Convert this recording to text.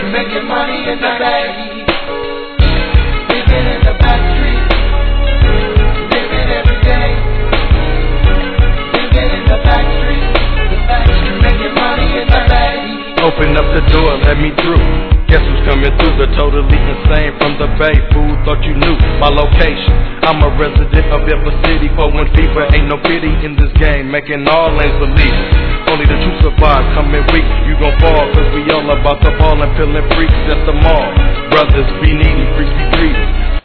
making money in the bay. Living in the back streets, living every day. Living in the back streets, making money in the bay. Open up the door, let me through. Guess who's coming through? The totally insane from the Bay. Fool, thought you knew my location. I'm a resident of Ever City. For when fever, ain't no pity in this game, making all lanes believe. Only the true survive, coming weak, you gon' fall. Cause we all about the ball and peeling freaks at the mall. Brothers be needy, freaks be greedy.